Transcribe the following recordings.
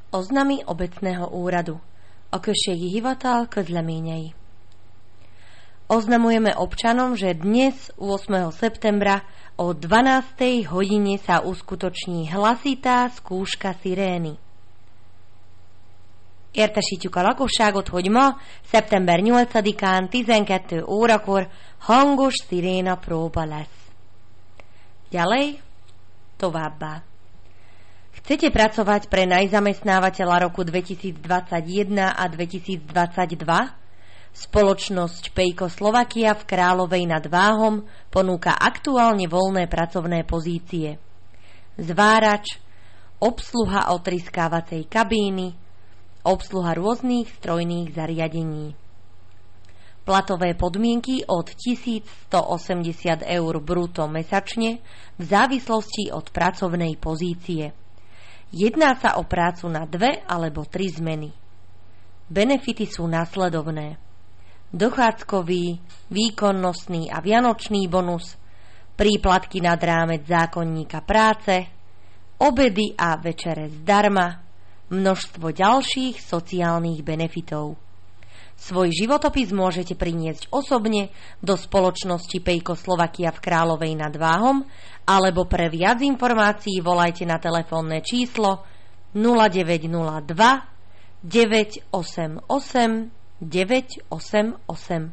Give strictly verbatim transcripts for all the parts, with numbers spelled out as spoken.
Oznamy obecného úradu. A községi hivatal közleményei. Oznamujeme občanom, že dnes ôsmeho septembra o dvanástej hodine sa uskutoční hlasitá skúška szirény. Értesítjük a lakosságot, hogy ma, szeptember nyolcadikán tizenkettő órakor hangos sziréna próba lesz. Ďalej, továbbá. Chcete pracovať pre najzamestnávateľa roku dvetisícdvadsaťjeden a dvetisícdvadsaťdva? Spoločnosť Pejko Slovakia v Kráľovej nad Váhom ponúka aktuálne voľné pracovné pozície. Zvárač, obsluha otriskávacej kabíny, obsluha rôznych strojných zariadení. Platové podmienky od tisícstoosemdesiat eur brutto mesačne v závislosti od pracovnej pozície. Jedná sa o prácu na dve alebo tri zmeny. Benefity sú nasledovné. Dochádzkový, výkonnostný a vianočný bonus, príplatky nad rámec zákonníka práce, obedy a večere zdarma, množstvo ďalších sociálnych benefitov. Svoj životopis môžete priniesť osobne do spoločnosti Pejko Slovakia v Kráľovej nad Váhom alebo pre viac informácií volajte na telefónne číslo nula deväť nula dva deväť osem osem deväť osem osem.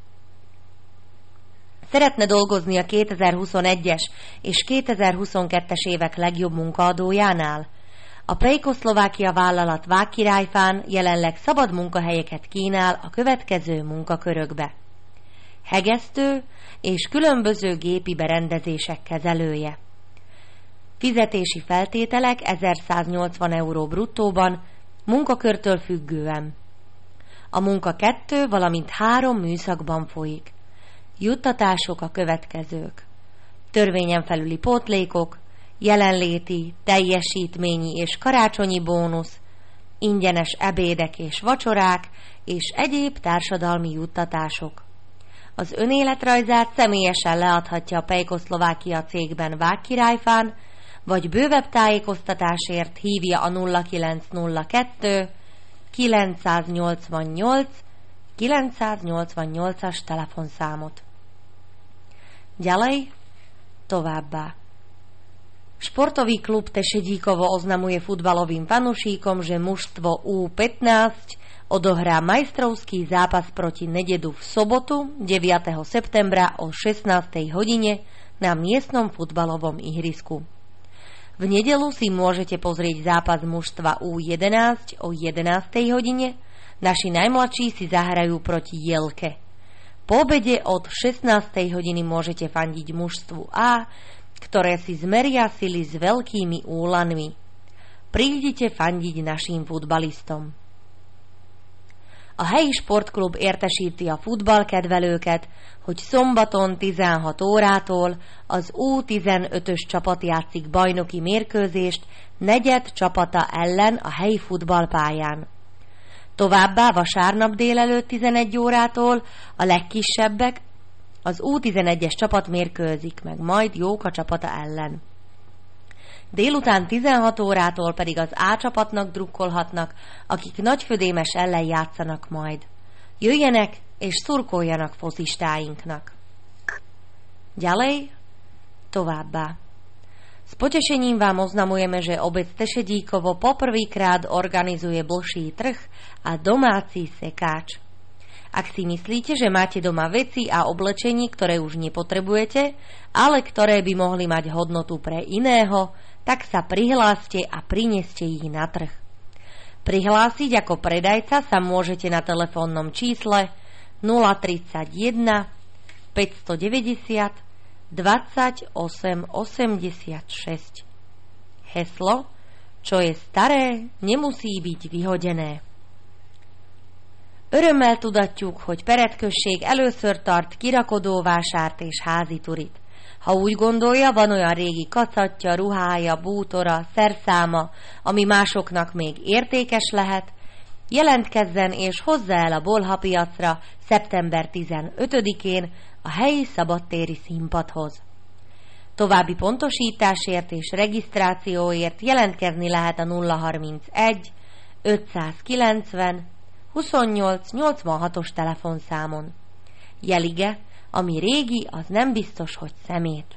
Szeretne dolgozni a kétezer-huszonegyes és kétezer-huszonkettes évek legjobb munkaadójánál? A Pejko Szlovákia vállalat Vágkirályfán jelenleg szabad munkahelyeket kínál a következő munkakörökbe. Hegesztő és különböző gépi berendezések kezelője. Fizetési feltételek ezerszáznyolcvan euró bruttóban, munkakörtől függően. A munka kettő, valamint három műszakban folyik. Juttatások a következők. Törvényen felüli pótlékok, jelenléti, teljesítményi és karácsonyi bónusz, ingyenes ebédek és vacsorák, és egyéb társadalmi juttatások. Az önéletrajzát személyesen leadhatja a Pejko Szlovákia cégben Vágkirályfán, vagy bővebb tájékoztatásért hívja a nulla kilenc nulla kettő kilencszáznyolcvannyolc kilencszáznyolcvannyolcas telefonszámot. Ďalej, továbbá. Športový klub Tešedíkovo oznamuje futbalovým fanúšikom, že mužstvo ú pätnásť odohrá majstrovský zápas proti Nededu v sobotu deviateho septembra o šestnástej hodine na miestnom futbalovom ihrisku. V nedelu si môžete pozrieť zápas mužstva ú jedenásť o jedenástej hodine, naši najmladší si zahrajú proti Jelke. Po obede od šestnástej hodiny môžete fandiť mužstvu A, ktoré si zmeria sily s veľkými úlanmi. Prídite fandiť našim futbalistom. A helyi sportklub értesíti a futballkedvelőket, hogy szombaton tizenhat órától az ú tizenötös csapat játszik bajnoki mérkőzést negyed csapata ellen a helyi futballpályán. Továbbá vasárnap délelőtt tizenegy órától a legkisebbek, az ú tizenegyes csapat mérkőzik meg majd Jóka csapata ellen. Délután tizenhat órától pedig az A csapatnak drukkolhatnak, akik Nagyfödémes ellen játszanak majd. Jöjjenek és szurkoljanak fozistáinknak. Ďalej, továbbá. S potešením vám oznamujeme, že obec Tešedíkovo poprvýkrát organizuje blší trh a domáci sekáč. Ak si myslíte, že máte doma veci a oblečení, ktoré už nepotrebujete, ale ktoré by mohli mať hodnotu pre iného, tak sa prihláste a prineste ich na trh. Prihlásiť ako predajca sa môžete na telefónnom čísle nula tridsaťjeden päťstodeväťdesiat dvadsaťosem osemdesiatšesť. Heslo, čo je staré, nemusí byť vyhodené. Örömmel tudatjuk, hogy Perett község először tart kirakodóvásárt és házi turit. Ha úgy gondolja, van olyan régi kacatja, ruhája, bútora, szerszáma, ami másoknak még értékes lehet, jelentkezzen és hozza el a bolhapiacra szeptember tizenötödikén a helyi szabadtéri színpadhoz. További pontosításért és regisztrációért jelentkezni lehet a nulla harmincegy ötszázkilencven huszonnyolc nyolcvanhatos telefonszámon. Jelige, ami régi, az nem biztos, hogy szemét.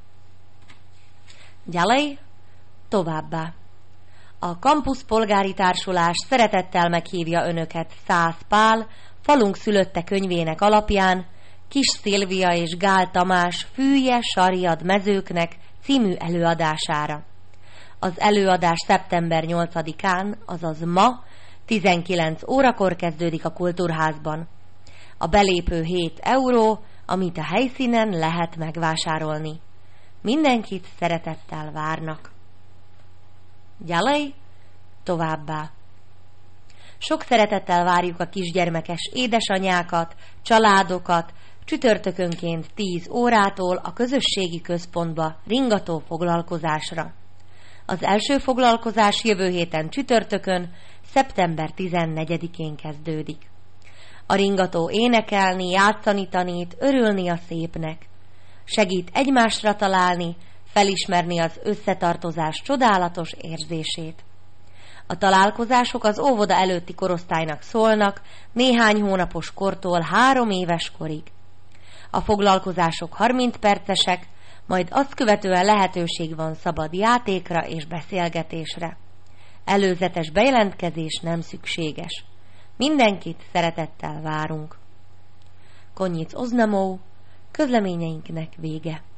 Ďalej, továbbá. A Campus Polgári Társulás szeretettel meghívja önöket Szász Pál, falunk szülötte könyvének alapján Kis Szilvia és Gál Tamás Fűje, Sarjad mezőknek című előadására. Az előadás szeptember nyolcadikán, azaz ma, tizenkilenc órakor kezdődik a Kultúrházban. A belépő hét euró, amit a helyszínen lehet megvásárolni. Mindenkit szeretettel várnak. Ďalej, továbbá. Sok szeretettel várjuk a kisgyermekes édesanyákat, családokat, csütörtökönként tíz órától a közösségi központba ringató foglalkozásra. Az első foglalkozás jövő héten csütörtökön, szeptember tizennegyedikén kezdődik. A ringató énekelni, játszani tanít, örülni a szépnek. Segít egymásra találni, felismerni az összetartozás csodálatos érzését. A találkozások az óvoda előtti korosztálynak szólnak, néhány hónapos kortól három éves korig. A foglalkozások harminc percesek, majd azt követően lehetőség van szabad játékra és beszélgetésre. Előzetes bejelentkezés nem szükséges. Mindenkit szeretettel várunk. Konyic Oznamó, közleményeinknek vége.